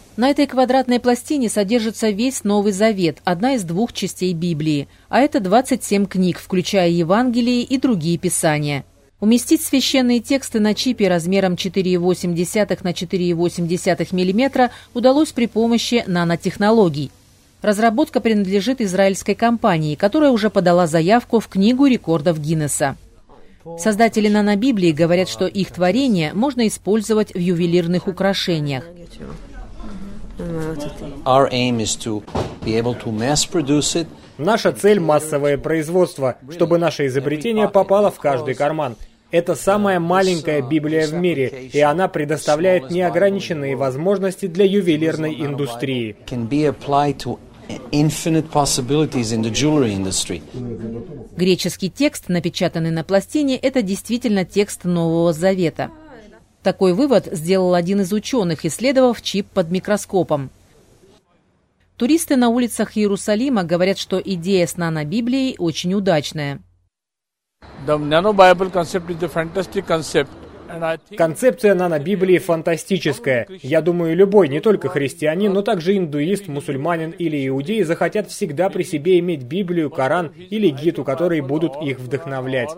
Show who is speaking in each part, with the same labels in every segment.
Speaker 1: На этой квадратной пластине содержится весь Новый Завет, одна из 2 частей Библии, а это 27 книг, включая Евангелие и другие писания. Уместить священные тексты на чипе размером 4,8 на 4,8 мм удалось при помощи нанотехнологий. Разработка принадлежит израильской компании, которая уже подала заявку в Книгу рекордов Гиннесса. Создатели нанобиблии говорят, что их творение можно использовать в ювелирных украшениях.
Speaker 2: Наша цель – массовое производство, чтобы наше изобретение попало в каждый карман. Это самая маленькая Библия в мире, и она предоставляет неограниченные возможности для ювелирной индустрии.
Speaker 1: Греческий текст, напечатанный на пластине, это действительно текст Нового Завета. Такой вывод сделал один из ученых, исследовав чип под микроскопом. Туристы на улицах Иерусалима говорят, что идея с нанобиблией очень удачная.
Speaker 2: Концепция нанобиблии фантастическая. Я думаю, любой, не только христианин, но также индуист, мусульманин или иудей захотят всегда при себе иметь Библию, Коран или гиту, которые будут их вдохновлять.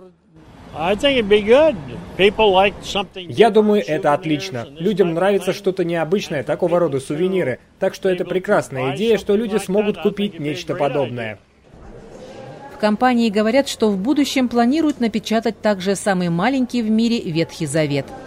Speaker 2: Я думаю, это отлично. Людям нравится что-то необычное, такого рода сувениры. Так что это прекрасная идея, что люди смогут купить нечто подобное.
Speaker 1: В компании говорят, что в будущем планируют напечатать также самый маленький в мире Ветхий Завет.